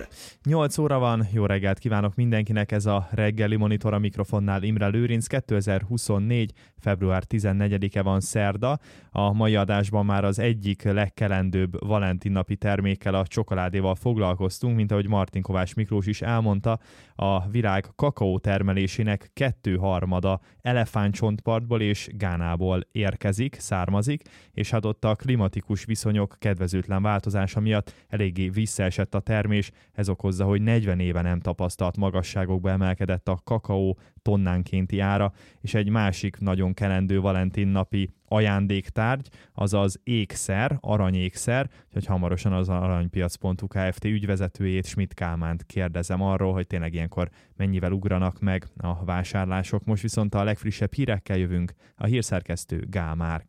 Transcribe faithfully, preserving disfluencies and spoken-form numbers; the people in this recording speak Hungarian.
Monitor. nyolc óra van, jó reggelt kívánok mindenkinek, ez a reggeli Monitor, a mikrofonnál Imre Lőrinc. kétezer-huszonnégy. február tizennegyedike van, szerda. A mai adásban már az egyik legkelendőbb Valentin napi termékkel, a csokoládéval foglalkoztunk, mint ahogy Martin Kovács Miklós is elmondta, a virág kakaó termelésének kettőharmada elefántcsontpartból és Gánából érkezik, származik, és hát ott a klimatikus viszonyok kedvezőtlen változása miatt eléggé visszaesett a termés. Ez okozza, hogy negyven éve nem tapasztalt magasságokba emelkedett a kakaó tonnánkénti ára, és egy másik nagyon kelendő Valentin napi ajándéktárgy, azaz ékszer, aranyékszer, úgyhogy hamarosan az aranypiac pont hu Kft. Ügyvezetőjét, Schmidt Kálmánt kérdezem arról, hogy tényleg ilyenkor mennyivel ugranak meg a vásárlások. Most viszont a legfrissebb hírekkel jövünk, a hírszerkesztő Gál Márk.